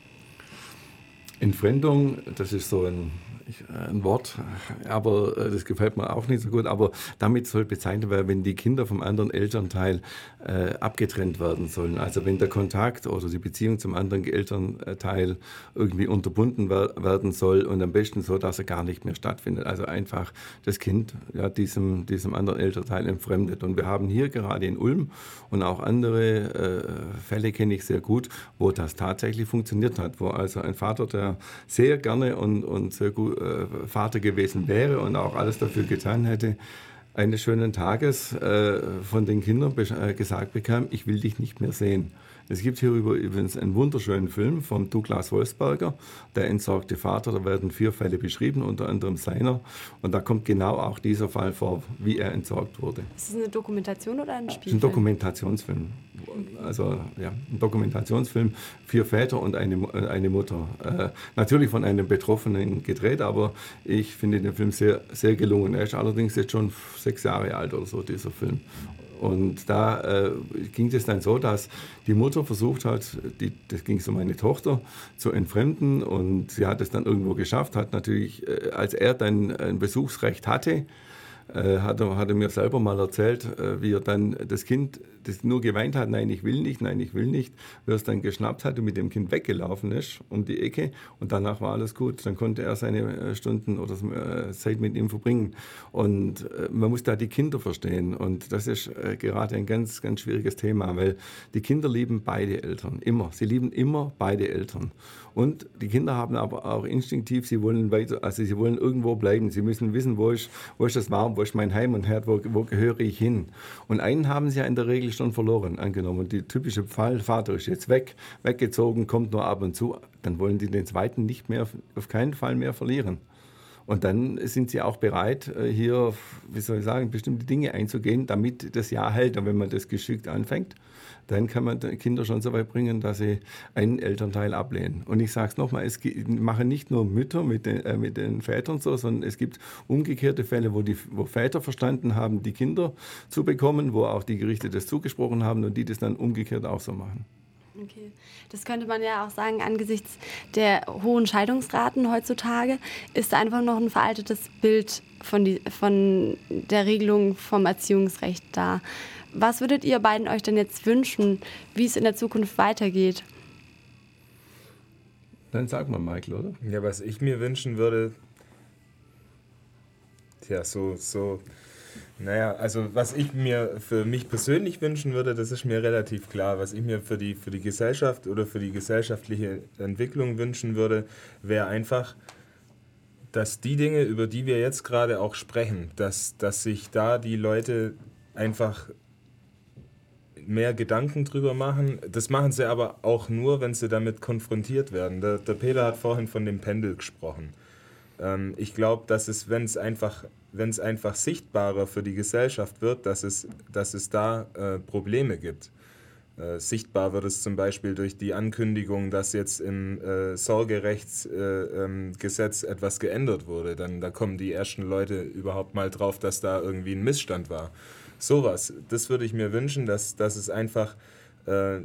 Entfremdung, das ist so ein, ein Wort, aber das gefällt mir auch nicht so gut. Aber damit soll bezeichnet werden, wenn die Kinder vom anderen Elternteil äh, abgetrennt werden sollen. Also wenn der Kontakt oder die Beziehung zum anderen Elternteil irgendwie unterbunden wer- werden soll und am besten so, dass er gar nicht mehr stattfindet. Also einfach das Kind ja, diesem, diesem anderen Elternteil entfremdet. Und wir haben hier gerade in Ulm und auch andere äh, Fälle kenne ich sehr gut, wo das tatsächlich funktioniert hat. Wo also ein Vater, der sehr gerne und, und sehr gut äh, Vater gewesen wäre und auch alles dafür getan hätte, eines schönen Tages äh, von den Kindern besch- äh, gesagt bekam, ich will dich nicht mehr sehen. Es gibt hierüber übrigens einen wunderschönen Film von Douglas Wolfsberger, Der entsorgte Vater. Da werden vier Fälle beschrieben, unter anderem seiner. Und da kommt genau auch dieser Fall vor, wie er entsorgt wurde. Ist das eine Dokumentation oder ein Spielfilm? Das ist ein Dokumentationsfilm. Also ja, ein Dokumentationsfilm, vier Väter und eine, eine Mutter. Äh, natürlich von einem Betroffenen gedreht, aber ich finde den Film sehr, sehr gelungen. Er ist allerdings jetzt schon sechs Jahre alt oder so, dieser Film. Und da äh, ging es dann so, dass die Mutter versucht hat, die, das ging so um meine Tochter, zu entfremden. Und sie hat es dann irgendwo geschafft, hat natürlich, äh, als er dann ein Besuchsrecht hatte, äh, hat, er, hat er mir selber mal erzählt, äh, wie er dann das Kind, das nur geweint hat, nein, ich will nicht, nein, ich will nicht, wie er es dann geschnappt hat und mit dem Kind weggelaufen ist um die Ecke und danach war alles gut. Dann konnte er seine äh, Stunden oder äh, Zeit mit ihm verbringen. Und äh, man muss da die Kinder verstehen und das ist äh, gerade ein ganz, ganz schwieriges Thema, weil die Kinder lieben beide Eltern, immer. Sie lieben immer beide Eltern. Und die Kinder haben aber auch instinktiv, sie wollen weiter, also sie wollen irgendwo bleiben. Sie müssen wissen, wo ist, wo ist das warm, wo ist mein Heim und Herd, wo, wo gehöre ich hin. Und einen haben sie ja in der Regel schon verloren, angenommen. Die typische Fall, Vater ist jetzt weg, weggezogen, kommt nur ab und zu. Dann wollen die den zweiten nicht mehr, auf keinen Fall mehr verlieren. Und dann sind sie auch bereit, hier, wie soll ich sagen, bestimmte Dinge einzugehen, damit das Jahr hält. Und wenn man das geschickt anfängt, dann kann man die Kinder schon so weit bringen, dass sie einen Elternteil ablehnen. Und ich sage es nochmal, es machen nicht nur Mütter mit den, äh, mit den Vätern so, sondern es gibt umgekehrte Fälle, wo, die, wo Väter verstanden haben, die Kinder zu bekommen, wo auch die Gerichte das zugesprochen haben und die das dann umgekehrt auch so machen. Okay, das könnte man ja auch sagen, angesichts der hohen Scheidungsraten heutzutage ist da einfach noch ein veraltetes Bild von, die, von der Regelung vom Erziehungsrecht da. Was würdet ihr beiden euch denn jetzt wünschen, wie es in der Zukunft weitergeht? Dann sag mal, Michael, oder? Ja, was ich mir wünschen würde, ja, so, so, naja, also was ich mir für mich persönlich wünschen würde, das ist mir relativ klar. Was ich mir für die, für die Gesellschaft oder für die gesellschaftliche Entwicklung wünschen würde, wäre einfach, dass die Dinge, über die wir jetzt gerade auch sprechen, dass, dass sich da die Leute einfach mehr Gedanken drüber machen. Das machen sie aber auch nur, wenn sie damit konfrontiert werden. Der, der Peter hat vorhin von dem Pendel gesprochen. Ähm, ich glaube, dass es, wenn es einfach, wenn es einfach sichtbarer für die Gesellschaft wird, dass es, dass es da äh, Probleme gibt. Äh, sichtbar wird es zum Beispiel durch die Ankündigung, dass jetzt im äh, Sorgerechtsgesetz äh, ähm, etwas geändert wurde. Dann da kommen die ersten Leute überhaupt mal drauf, dass da irgendwie ein Missstand war. Sowas, das würde ich mir wünschen, dass, dass es einfach äh,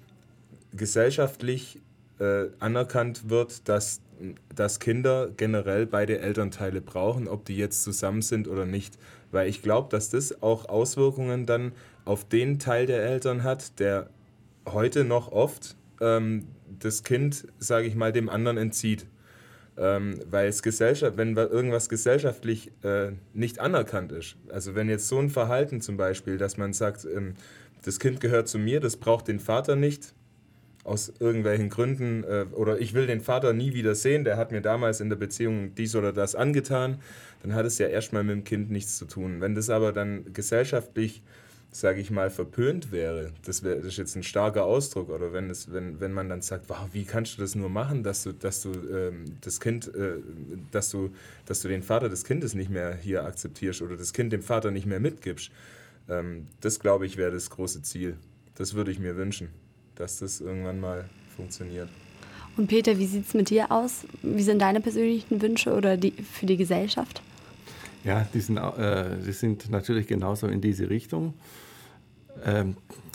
gesellschaftlich äh, anerkannt wird, dass, dass Kinder generell beide Elternteile brauchen, ob die jetzt zusammen sind oder nicht. Weil ich glaube, dass das auch Auswirkungen dann auf den Teil der Eltern hat, der heute noch oft ähm, das Kind, sage ich mal, dem anderen entzieht. Ähm, weil es Gesellschaft, wenn irgendwas gesellschaftlich äh, nicht anerkannt ist, also wenn jetzt so ein Verhalten zum Beispiel, dass man sagt, ähm, das Kind gehört zu mir, das braucht den Vater nicht, aus irgendwelchen Gründen, äh, oder ich will den Vater nie wieder sehen, der hat mir damals in der Beziehung dies oder das angetan, dann hat es ja erstmal mit dem Kind nichts zu tun. Wenn das aber dann gesellschaftlich, sage ich mal, verpönt wäre, das, wär, das ist jetzt ein starker Ausdruck, oder wenn, es, wenn, wenn man dann sagt, wow, wie kannst du das nur machen, dass du, dass du ähm, das Kind, äh, dass du, dass du den Vater des Kindes nicht mehr hier akzeptierst oder das Kind dem Vater nicht mehr mitgibst, ähm, das, glaube ich, wäre das große Ziel. Das würde ich mir wünschen, dass das irgendwann mal funktioniert. Und Peter, wie sieht es mit dir aus? Wie sind deine persönlichen Wünsche oder die, für die Gesellschaft? Ja, die sind, äh, die sind natürlich genauso in diese Richtung. Ähm,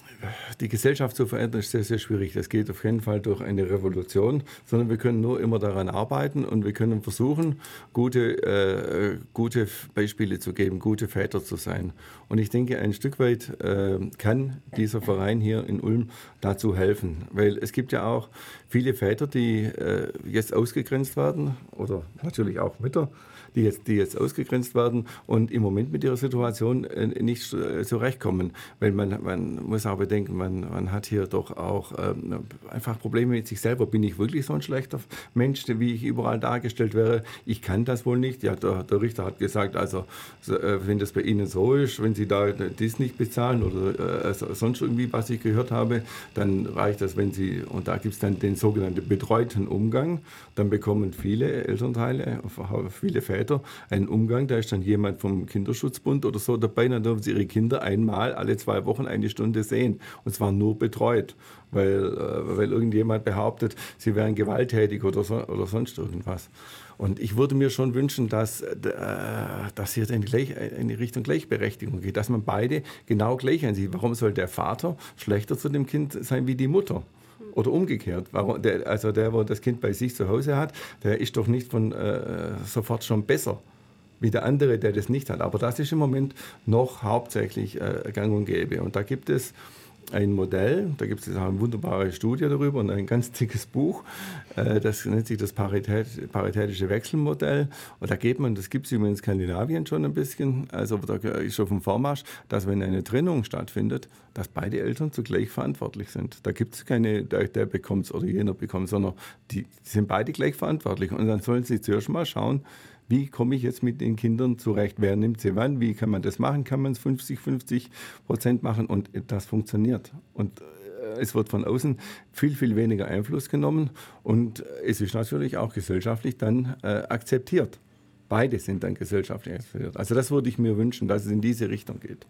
die Gesellschaft zu verändern ist sehr, sehr schwierig. Das geht auf keinen Fall durch eine Revolution, sondern wir können nur immer daran arbeiten und wir können versuchen, gute, äh, gute Beispiele zu geben, gute Väter zu sein. Und ich denke, ein Stück weit äh, kann dieser Verein hier in Ulm dazu helfen, weil es gibt ja auch viele Väter, die äh, jetzt ausgegrenzt werden oder natürlich auch Mütter, die jetzt, die jetzt ausgegrenzt werden und im Moment mit ihrer Situation äh, nicht äh, zurechtkommen. Weil man, man muss auch bedenken, man, man hat hier doch auch ähm, einfach Probleme mit sich selber. Bin ich wirklich so ein schlechter Mensch, wie ich überall dargestellt wäre? Ich kann das wohl nicht. Ja, der, der Richter hat gesagt, also äh, wenn das bei Ihnen so ist, wenn Sie da das nicht bezahlen oder äh, sonst irgendwie, was ich gehört habe, dann reicht das, wenn Sie, und da gibt es dann den sogenannten betreuten Umgang, dann bekommen viele Elternteile, viele Väter, einen Umgang, da ist dann jemand vom Kinderschutzbund oder so dabei, dann dürfen sie ihre Kinder einmal alle zwei Wochen eine Stunde sehen. Und zwar nur betreut, weil, äh, weil irgendjemand behauptet, sie wären gewalttätig oder, so, oder sonst irgendwas. Und ich würde mir schon wünschen, dass, äh, dass hier in die, in die Richtung Gleichberechtigung geht, dass man beide genau gleich ansieht. Warum soll der Vater schlechter zu dem Kind sein wie die Mutter? Oder umgekehrt. Warum der, also der, der das Kind bei sich zu Hause hat, der ist doch nicht von äh, sofort schon besser wie der andere, der das nicht hat. Aber das ist im Moment noch hauptsächlich äh, gang und gäbe. Und da gibt es ein Modell, da gibt es auch eine wunderbare Studie darüber und ein ganz dickes Buch, äh, das nennt sich das Parität, paritätische Wechselmodell. Und da geht man, das gibt es in Skandinavien schon ein bisschen, also da ist schon vom Vormarsch, dass wenn eine Trennung stattfindet, dass beide Eltern zugleich verantwortlich sind. Da gibt es keine, der, der bekommt es oder jener bekommt es, sondern die, die sind beide gleich verantwortlich. Und dann sollen sie zuerst mal schauen, wie komme ich jetzt mit den Kindern zurecht? Wer nimmt sie wann? Wie kann man das machen? Kann man es fünfzig fünfzig Prozent machen? Und das funktioniert. Und es wird von außen viel, viel weniger Einfluss genommen. Und es ist natürlich auch gesellschaftlich dann äh, akzeptiert. Beide sind dann gesellschaftlich akzeptiert. Also das würde ich mir wünschen, dass es in diese Richtung geht.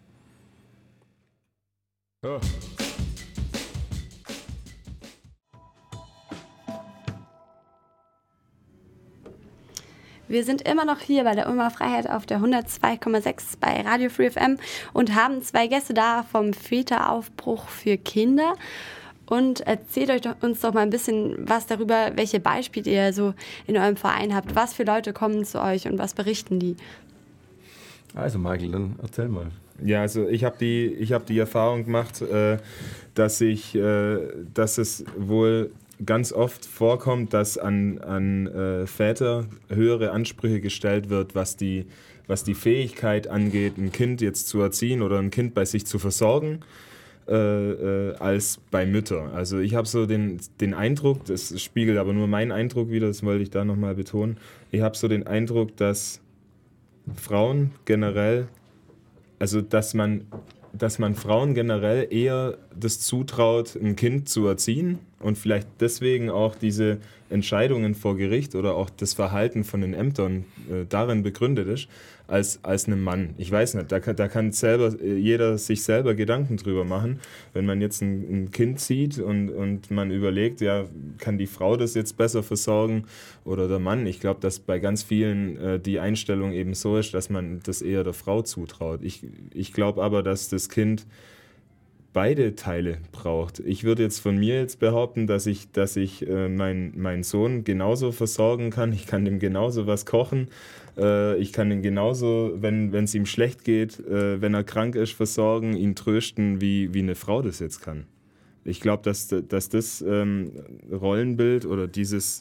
Ja. Wir sind immer noch hier bei der Ulmer Freiheit auf der hundertzwei Komma sechs bei Radio Free F M und haben zwei Gäste da vom Väteraufbruch für Kinder. Und erzählt euch doch, uns doch mal ein bisschen was darüber, welche Beispiele ihr so in eurem Verein habt. Was für Leute kommen zu euch und was berichten die? Also Michael, dann erzähl mal. Ja, also ich habe die, ich hab die Erfahrung gemacht, äh, dass, ich, äh, dass es wohl ganz oft vorkommt, dass an, an äh, Väter höhere Ansprüche gestellt wird, was die, was die Fähigkeit angeht, ein Kind jetzt zu erziehen oder ein Kind bei sich zu versorgen. Äh, äh, als bei Müttern. Also ich habe so den, den Eindruck, das spiegelt aber nur meinen Eindruck wider, das wollte ich da nochmal betonen, ich habe so den Eindruck, dass Frauen generell, also dass man, dass man Frauen generell eher das zutraut, ein Kind zu erziehen und vielleicht deswegen auch diese Entscheidungen vor Gericht oder auch das Verhalten von den Ämtern äh, darin begründet ist, als, als einem Mann. Ich weiß nicht, da kann, da kann selber, jeder sich selber Gedanken drüber machen. Wenn man jetzt ein, ein Kind sieht und, und man überlegt, ja, kann die Frau das jetzt besser versorgen oder der Mann? Ich glaube, dass bei ganz vielen äh, die Einstellung eben so ist, dass man das eher der Frau zutraut. Ich, ich glaube aber, dass das Kind beide Teile braucht. Ich würde jetzt von mir jetzt behaupten, dass ich, dass ich äh, meinen mein Sohn genauso versorgen kann. Ich kann dem genauso was kochen. Äh, ich kann ihn genauso, wenn es ihm schlecht geht, äh, wenn er krank ist, versorgen, ihn trösten, wie, wie eine Frau das jetzt kann. Ich glaube, dass, dass das ähm, Rollenbild oder dieses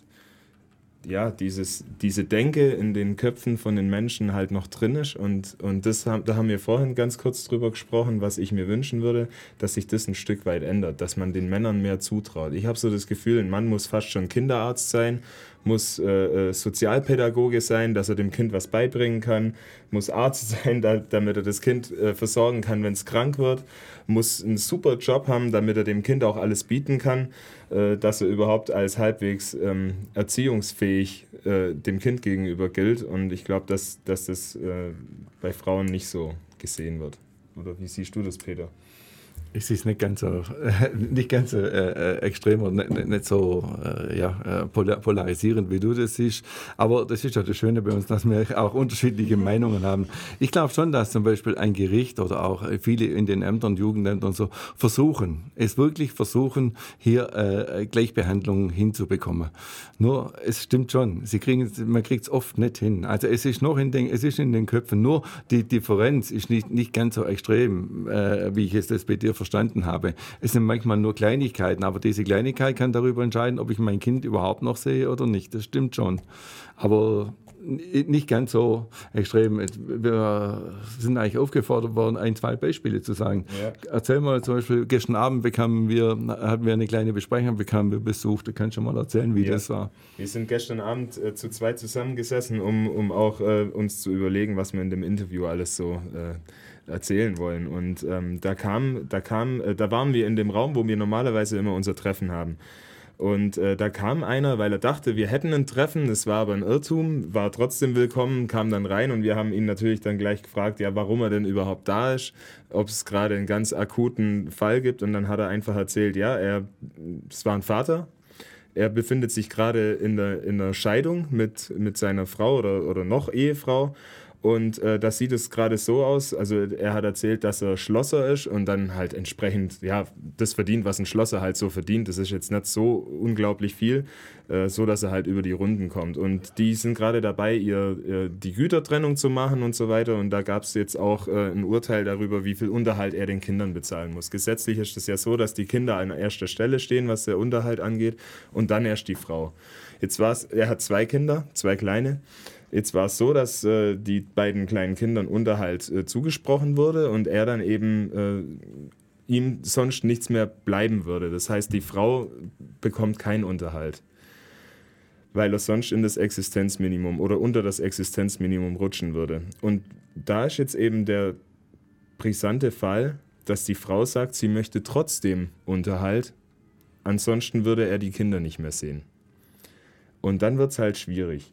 ja, dieses, diese Denke in den Köpfen von den Menschen halt noch drin ist und, und das haben, da haben wir vorhin ganz kurz drüber gesprochen, was ich mir wünschen würde, dass sich das ein Stück weit ändert, dass man den Männern mehr zutraut. Ich habe so das Gefühl, ein Mann muss fast schon Kinderarzt sein, muss äh, Sozialpädagoge sein, dass er dem Kind was beibringen kann, muss Arzt sein, da, damit er das Kind äh, versorgen kann, wenn es krank wird, muss einen super Job haben, damit er dem Kind auch alles bieten kann, äh, dass er überhaupt als halbwegs ähm, erziehungsfähig äh, dem Kind gegenüber gilt. Und ich glaube, dass, dass das äh, bei Frauen nicht so gesehen wird. Oder wie siehst du das, Peter? Ich sehe es nicht ganz so, äh, nicht ganz so äh, extrem und nicht, nicht so äh, ja, polarisierend, wie du das siehst. Aber das ist ja das Schöne bei uns, dass wir auch unterschiedliche Meinungen haben. Ich glaube schon, dass zum Beispiel ein Gericht oder auch viele in den Ämtern, Jugendämtern so versuchen, es wirklich versuchen, hier äh, Gleichbehandlung hinzubekommen. Nur, es stimmt schon, sie kriegen, man kriegt es oft nicht hin. Also es ist noch in den, es ist in den Köpfen, nur die Differenz ist nicht, nicht ganz so extrem, äh, wie ich es das bei dir verstanden habe. Es sind manchmal nur Kleinigkeiten, aber diese Kleinigkeit kann darüber entscheiden, ob ich mein Kind überhaupt noch sehe oder nicht. Das stimmt schon. Aber nicht ganz so extrem. Wir sind eigentlich aufgefordert worden, ein, zwei Beispiele zu sagen. Ja. Erzähl mal, zum Beispiel, gestern Abend bekamen wir, hatten wir eine kleine Besprechung, bekamen wir Besuch. Du kannst schon mal erzählen, wie ja. das war. Wir sind gestern Abend äh, zu zweit zusammengesessen, um, um auch äh, uns zu überlegen, was wir in dem Interview alles so äh, erzählen wollen. Und ähm, da kam, da kam, äh, da waren wir in dem Raum, wo wir normalerweise immer unser Treffen haben. Und äh, da kam einer, weil er dachte, wir hätten ein Treffen, das war aber ein Irrtum, war trotzdem willkommen, kam dann rein und wir haben ihn natürlich dann gleich gefragt, ja, warum er denn überhaupt da ist, ob es gerade einen ganz akuten Fall gibt. Und dann hat er einfach erzählt, ja, er, es war ein Vater, er befindet sich gerade in der, in der Scheidung mit, mit seiner Frau oder, oder noch Ehefrau. Und äh, das sieht es gerade so aus, also er hat erzählt, dass er Schlosser ist und dann halt entsprechend, ja, das verdient, was ein Schlosser halt so verdient. Das ist jetzt nicht so unglaublich viel, äh, so dass er halt über die Runden kommt. Und die sind gerade dabei, ihr, ihr die Gütertrennung zu machen und so weiter. Und da gab es jetzt auch äh, ein Urteil darüber, wie viel Unterhalt er den Kindern bezahlen muss. Gesetzlich ist es ja so, dass die Kinder an erster Stelle stehen, was der Unterhalt angeht, und dann erst die Frau. Jetzt war es, er hat zwei Kinder, zwei kleine. Jetzt war es so, dass äh, die beiden kleinen Kindern Unterhalt äh, zugesprochen wurde und er dann eben äh, ihm sonst nichts mehr bleiben würde. Das heißt, die Frau bekommt keinen Unterhalt, weil er sonst in das Existenzminimum oder unter das Existenzminimum rutschen würde. Und da ist jetzt eben der brisante Fall, dass die Frau sagt, sie möchte trotzdem Unterhalt, ansonsten würde er die Kinder nicht mehr sehen. Und dann wird es halt schwierig.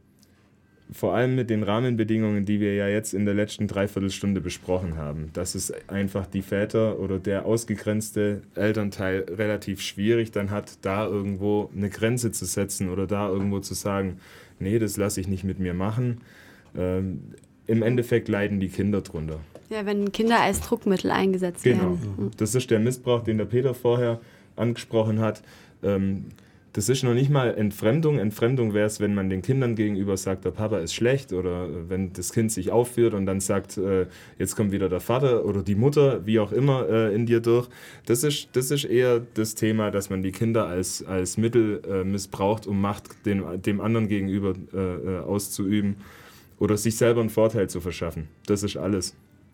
Vor allem mit den Rahmenbedingungen, die wir ja jetzt in der letzten Dreiviertelstunde besprochen haben. Das ist einfach die Väter oder der ausgegrenzte Elternteil relativ schwierig dann hat, da irgendwo eine Grenze zu setzen oder da irgendwo zu sagen, nee, das lasse ich nicht mit mir machen. Ähm, im Endeffekt leiden die Kinder drunter. Ja, wenn Kinder als Druckmittel eingesetzt genau. werden. Genau. Das ist der Missbrauch, den der Peter vorher angesprochen hat, ähm, das ist noch nicht mal Entfremdung. Entfremdung wäre es, wenn man den Kindern gegenüber sagt, der Papa ist schlecht, oder wenn das Kind sich aufführt und dann sagt, äh, jetzt kommt wieder der Vater oder die Mutter, wie auch immer, äh, in dir durch. Das ist, das ist eher das Thema, dass man die Kinder als, als Mittel äh, missbraucht, um Macht dem, dem anderen gegenüber äh, auszuüben oder sich selber einen Vorteil zu verschaffen. Das ist alles.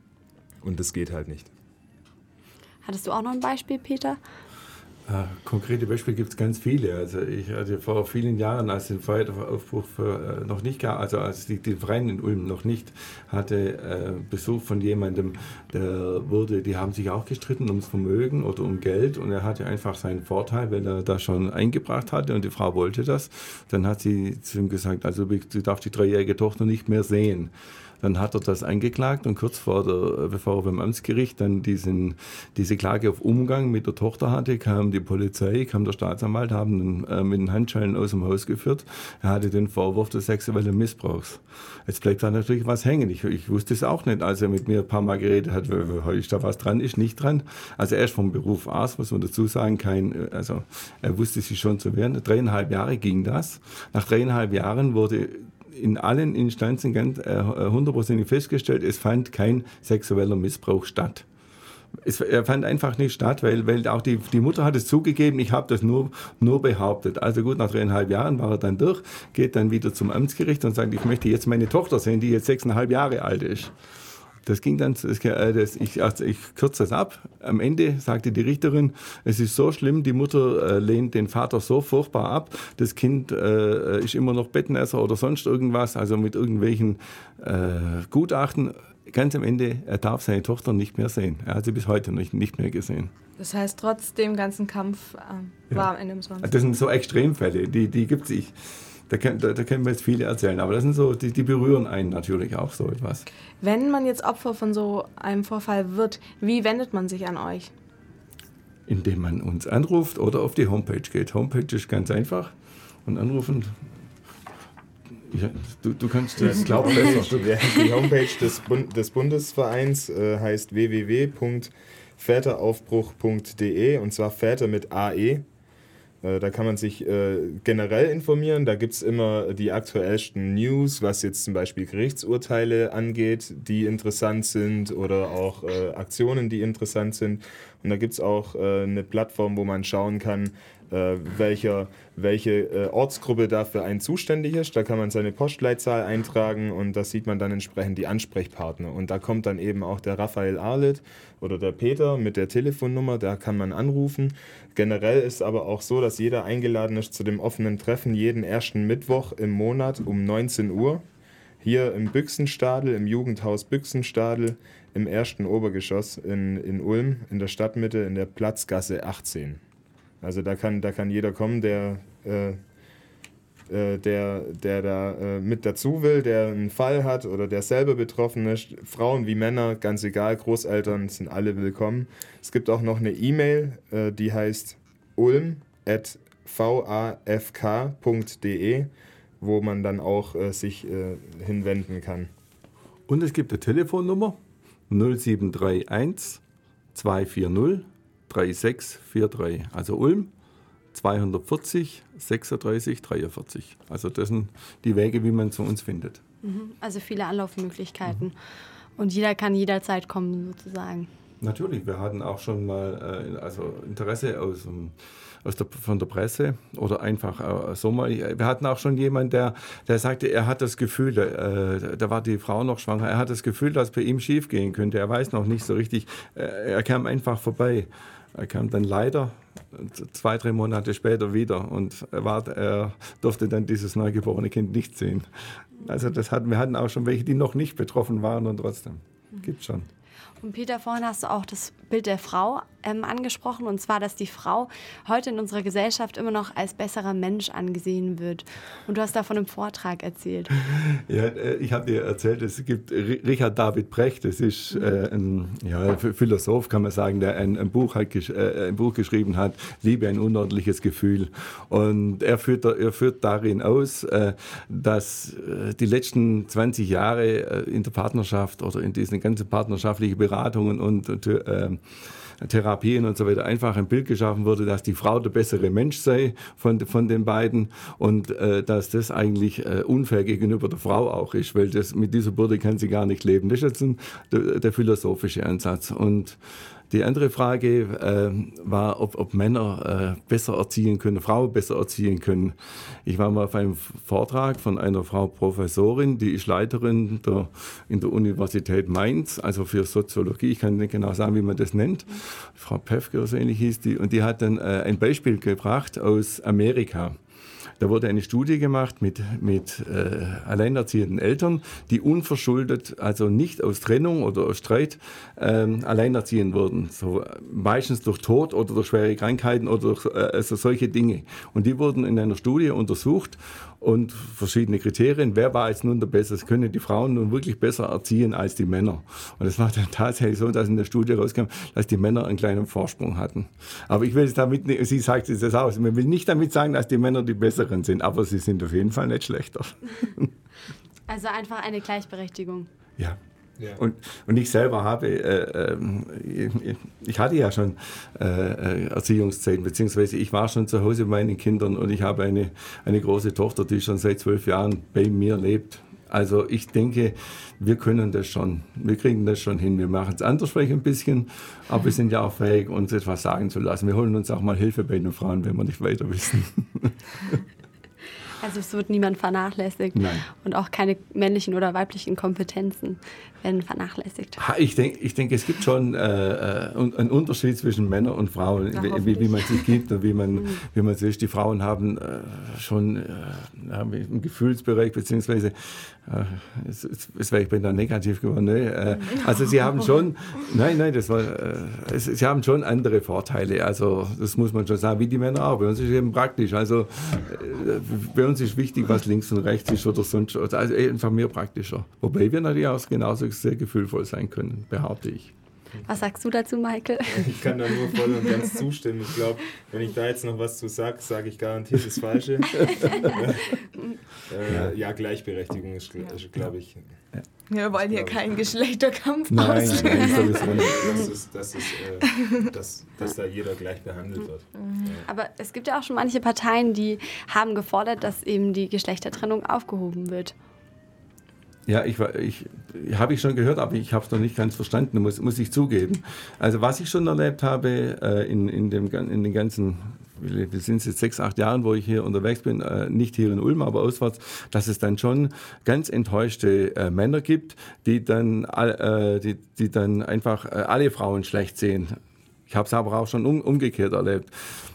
Und das geht halt nicht. Hattest du auch noch ein Beispiel, Peter? Äh, konkrete Beispiele gibt es ganz viele. Also ich hatte vor vielen Jahren, als den Feueraufbruch für, äh, noch nicht gab, also als die, die Verein in Ulm noch nicht hatte, äh, Besuch von jemandem, der wurde, die haben sich auch gestritten ums Vermögen oder um Geld, und er hatte einfach seinen Vorteil, weil er das schon eingebracht hatte und die Frau wollte das. Dann hat sie zu ihm gesagt, also du darfst die dreijährige Tochter nicht mehr sehen. Dann hat er das eingeklagt, und kurz vor der, bevor er beim Amtsgericht dann diesen, diese Klage auf Umgang mit der Tochter hatte, kam die Polizei, kam der Staatsanwalt, haben ihn äh, mit den Handschellen aus dem Haus geführt. Er hatte den Vorwurf des sexuellen Missbrauchs. Jetzt bleibt da natürlich was hängen. Ich, ich wusste es auch nicht, als er mit mir ein paar Mal geredet hat, ist da was dran, ist nicht dran. Also er ist vom Beruf Arzt, muss man dazu sagen, kein, also er wusste sich schon zu wehren. Dreieinhalb Jahre ging das. Nach dreieinhalb Jahren wurde in allen Instanzen ganz äh, hundertprozentig festgestellt, es fand kein sexueller Missbrauch statt. Es, er fand einfach nicht statt, weil, weil auch die, die Mutter hat es zugegeben, ich habe das nur, nur behauptet. Also gut, nach dreieinhalb Jahren war er dann durch, geht dann wieder zum Amtsgericht und sagt, ich möchte jetzt meine Tochter sehen, die jetzt sechseinhalb Jahre alt ist. Das ging dann, das, das, ich, also ich kürze das ab. Am Ende sagte die Richterin, es ist so schlimm, die Mutter äh, lehnt den Vater so furchtbar ab, das Kind äh, ist immer noch Bettnässer oder sonst irgendwas, also mit irgendwelchen äh, Gutachten. Ganz am Ende, er darf seine Tochter nicht mehr sehen. Er hat sie bis heute nicht, nicht mehr gesehen. Das heißt, trotz dem ganzen Kampf äh, war ja. am Ende umsonst. Das sind so Extremfälle, die, die gibt es. Da, da, da können wir jetzt viele erzählen, aber das sind so, die, die berühren einen natürlich auch so etwas. Wenn man jetzt Opfer von so einem Vorfall wird, wie wendet man sich an euch? Indem man uns anruft oder auf die Homepage geht. Homepage ist ganz einfach. Und anrufen, ja, du, du kannst das glauben. Die Homepage des, Bund, des Bundesvereins äh, heißt w w w punkt väteraufbruch punkt d e, und zwar Väter mit A E. Da kann man sich äh, generell informieren. Da gibt es immer die aktuellsten News, was jetzt zum Beispiel Gerichtsurteile angeht, die interessant sind, oder auch äh, Aktionen, die interessant sind. Und da gibt es auch äh, eine Plattform, wo man schauen kann, äh, welcher, welche äh, Ortsgruppe da für einen zuständig ist. Da kann man seine Postleitzahl eintragen, und da sieht man dann entsprechend die Ansprechpartner. Und da kommt dann eben auch der Raphael Arlet oder der Peter mit der Telefonnummer, da kann man anrufen. Generell ist aber auch so, dass jeder eingeladen ist zu dem offenen Treffen jeden ersten Mittwoch im Monat um neunzehn Uhr. Hier im Büchsenstadel, im Jugendhaus Büchsenstadel, im ersten Obergeschoss in, in Ulm, in der Stadtmitte, in der Platzgasse achtzehn. Also da kann, da kann jeder kommen, der, äh, äh, der, der da äh, mit dazu will, der einen Fall hat oder der selber betroffen ist. Frauen wie Männer, ganz egal, Großeltern sind alle willkommen. Es gibt auch noch eine E-Mail, äh, die heißt ulm at v a f k punkt d e, wo man dann auch äh, sich äh, hinwenden kann. Und es gibt eine Telefonnummer null sieben drei eins zwei vier null drei sechs vier drei, also Ulm zweihundertvierzig sechsunddreißig dreiundvierzig. Also das sind die Wege, wie man zu uns findet. Also viele Anlaufmöglichkeiten. Mhm. Und jeder kann jederzeit kommen, sozusagen. Natürlich, wir hatten auch schon mal äh, also Interesse aus, aus der, von der Presse oder einfach äh, so mal. Wir hatten auch schon jemanden, der, der sagte, er hat das Gefühl, äh, da war die Frau noch schwanger, er hat das Gefühl, dass bei ihm schief gehen könnte. Er weiß noch nicht so richtig, äh, er kam einfach vorbei. Er kam dann leider zwei, drei Monate später wieder, und er, war, er durfte dann dieses neugeborene Kind nicht sehen. Also das hatten, wir hatten auch schon welche, die noch nicht betroffen waren, und trotzdem. Gibt's schon. Und Peter, vorhin hast du auch das Bild der Frau ähm, angesprochen, und zwar, dass die Frau heute in unserer Gesellschaft immer noch als besserer Mensch angesehen wird. Und du hast davon im Vortrag erzählt. Ja, ich habe dir erzählt, es gibt Richard David Brecht, das ist äh, ein ja, Philosoph, kann man sagen, der ein, ein, Buch hat, äh, ein Buch geschrieben hat, Liebe, ein unordentliches Gefühl. Und er führt, er führt darin aus, äh, dass äh, die letzten zwanzig Jahre äh, in der Partnerschaft oder in diesen ganzen partnerschaftlichen Beratungen und, und äh, Therapien und so weiter einfach ein Bild geschaffen wurde, dass die Frau der bessere Mensch sei von, von den beiden und äh, dass das eigentlich äh, unfair gegenüber der Frau auch ist, weil das, mit dieser Bürde kann sie gar nicht leben. Das ist jetzt ein, der, der philosophische Ansatz. Und die andere Frage äh, war, ob, ob Männer äh, besser erziehen können, Frauen besser erziehen können. Ich war mal auf einem Vortrag von einer Frau Professorin, die ist Leiterin der, in der Universität Mainz, also für Soziologie. Ich kann nicht genau sagen, wie man das nennt. Frau Pefke oder so ähnlich hieß die. Und die hat dann äh, ein Beispiel gebracht aus Amerika. Da wurde eine Studie gemacht mit, mit äh, alleinerziehenden Eltern, die unverschuldet, also nicht aus Trennung oder aus Streit, ähm, alleinerziehen wurden. So, meistens durch Tod oder durch schwere Krankheiten oder durch äh, also solche Dinge. Und die wurden in einer Studie untersucht und verschiedene Kriterien. Wer war jetzt nun der Beste? Können die Frauen nun wirklich besser erziehen als die Männer? Und es war dann tatsächlich so, dass in der Studie rauskam, dass die Männer einen kleinen Vorsprung hatten. Aber ich will es damit nicht, sie sagt es das aus, man will nicht damit sagen, dass die Männer die Besseren sind, aber sie sind auf jeden Fall nicht schlechter. Also einfach eine Gleichberechtigung. Ja. Ja. Und, und ich selber habe, äh, äh, ich hatte ja schon äh, Erziehungszeiten, beziehungsweise ich war schon zu Hause bei meinen Kindern und ich habe eine, eine große Tochter, die schon seit zwölf Jahren bei mir lebt. Also ich denke, wir können das schon, wir kriegen das schon hin. Wir machen es anders vielleicht ein bisschen, aber wir sind ja auch fähig, uns etwas sagen zu lassen. Wir holen uns auch mal Hilfe bei den Frauen, wenn wir nicht weiter wissen. Also es wird niemand vernachlässigt. Nein. Und auch keine männlichen oder weiblichen Kompetenzen werden vernachlässigt. Ich denke, ich denk, es gibt schon äh, einen Unterschied zwischen Männern und Frauen, Na, wie, wie man sich gibt und wie man, mhm. wie man sich. Die Frauen haben äh, schon äh, haben im Gefühlsbereich, beziehungsweise, äh, jetzt, jetzt wäre ich beinahe negativ geworden, ne? äh, also sie haben schon, nein, nein, das war, äh, es, sie haben schon andere Vorteile, also das muss man schon sagen, wie die Männer auch. Bei uns ist es eben praktisch, also äh, bei uns ist wichtig, was links und rechts ist oder sonst, also einfach mehr praktischer. Wobei wir natürlich auch genauso sehr gefühlvoll sein können, behaupte ich. Was sagst du dazu, Michael? Ich kann da nur voll und ganz zustimmen. Ich glaube, wenn ich da jetzt noch was zu sage, sage ich garantiert das Falsche. äh, ja, Gleichberechtigung ist, glaube ich. Ja, wir wollen hier keinen Geschlechterkampf nein, auslösen. Nein, sowieso nicht. Das ist, das ist, äh, dass, dass da jeder gleich behandelt wird. Mhm. Aber es gibt ja auch schon manche Parteien, die haben gefordert, dass eben die Geschlechtertrennung aufgehoben wird. Ja, ich, ich habe ich schon gehört, aber ich habe es noch nicht ganz verstanden, muss, muss ich zugeben. Also was ich schon erlebt habe äh, in, in, dem, in den ganzen, wir sind jetzt sechs, acht Jahren, wo ich hier unterwegs bin, äh, nicht hier in Ulm, aber auswärts, dass es dann schon ganz enttäuschte äh, Männer gibt, die dann, äh, die, die dann einfach äh, alle Frauen schlecht sehen. Ich habe es aber auch schon um, umgekehrt erlebt.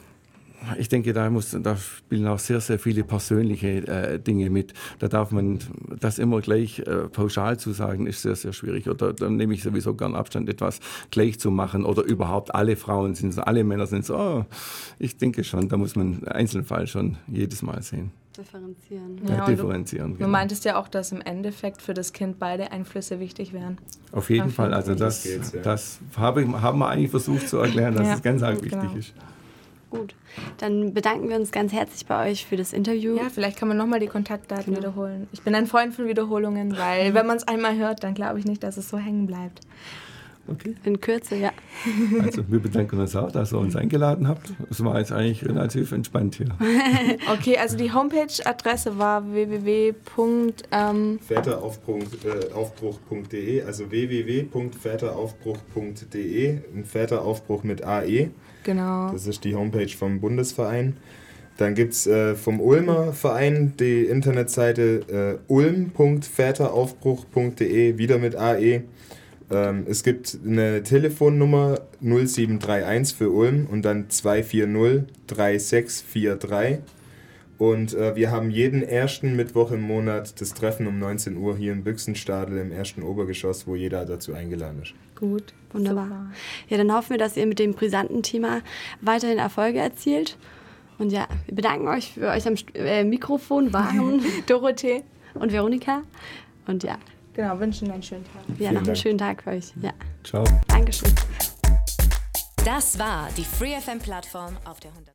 Ich denke, da, muss, da spielen auch sehr, sehr viele persönliche äh, Dinge mit. Da darf man das immer gleich äh, pauschal zu sagen, ist sehr, sehr schwierig. Oder da nehme ich sowieso gern Abstand, etwas gleich zu machen. Oder überhaupt alle Frauen sind so, alle Männer sind so. Oh, ich denke schon, da muss man einen Einzelfall schon jedes Mal sehen. Differenzieren. Ja, Ja, differenzieren. Du, genau. du meintest ja auch, dass im Endeffekt für das Kind beide Einflüsse wichtig wären. Auf jeden Auf Fall. jeden Also Fall. das, Das geht's, ja. das habe, haben wir eigentlich versucht zu erklären, dass Ja, es ganz arg wichtig genau. ist. Gut, dann bedanken wir uns ganz herzlich bei euch für das Interview. Ja, vielleicht kann man nochmal die Kontaktdaten Genau. wiederholen. Ich bin ein Freund von Wiederholungen, weil wenn man es einmal hört, dann glaube ich nicht, dass es so hängen bleibt. Okay. In Kürze, ja. Also wir bedanken uns auch, dass ihr uns eingeladen habt. Es war jetzt eigentlich relativ entspannt hier. Okay, also die Homepage-Adresse war w w w punkt Väteraufbruch punkt de, also w w w punkt väteraufbruch punkt de, ein Väteraufbruch mit A E. Genau. Das ist die Homepage vom Bundesverein. Dann gibt es äh, vom Ulmer Verein die Internetseite äh, ulm punkt väteraufbruch punkt de, wieder mit A E. Ähm, es gibt eine Telefonnummer null sieben drei eins für Ulm und dann zwei vier null drei sechs vier drei. Und äh, wir haben jeden ersten Mittwoch im Monat das Treffen um neunzehn Uhr hier in Büchsenstadel im ersten Obergeschoss, wo jeder dazu eingeladen ist. Gut. Wunderbar. Super. Ja, dann hoffen wir, dass ihr mit dem brisanten Thema weiterhin Erfolge erzielt. Und ja, wir bedanken euch für euch am St- äh, Mikrofon waren Dorothee. und Veronika. Und ja, Genau, wünschen einen schönen Tag. ja, Vielen noch einen Dank. schönen Tag für euch. Ja, Ciao. Dankeschön. Das war die Free F M Plattform auf der hundert.